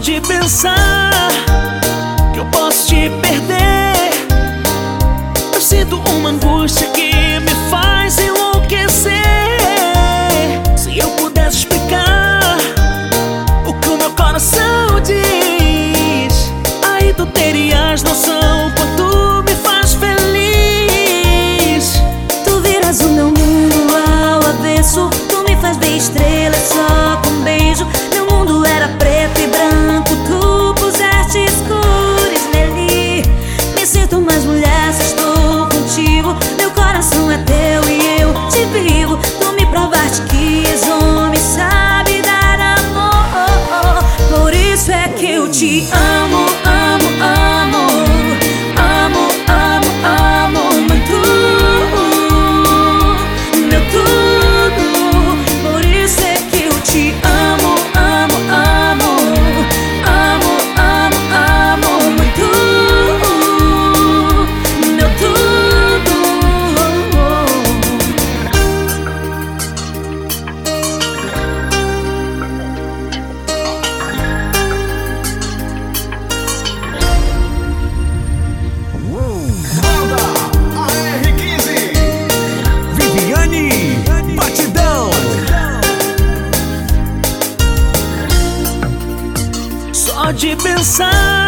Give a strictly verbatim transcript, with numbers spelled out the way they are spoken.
de pensar que eu posso te perder, eu sinto uma angústia que me faz enlouquecer. Se eu pudesse explicar o que o meu coração diz, aí tu terias noção quanto me faz feliz. Tu viras o meu mundo ao avesso, tu me faz ver estrelas só com um beijo. Meu mundo era preto e branco, tu puseste cores nele. Me sinto mais mulher se estou contigo, meu coração é teu e eu te vivo. Tu me provaste que és homem, sabe dar amor. Por isso é que eu te amo, amo, amo. Amo, amo, amo muito, meu tudo. Por isso é que eu te amo, amo, amo. Amo, amo, amo muito, meu tudo. Banda A R quinze, Viviane Batidão. Só de pensar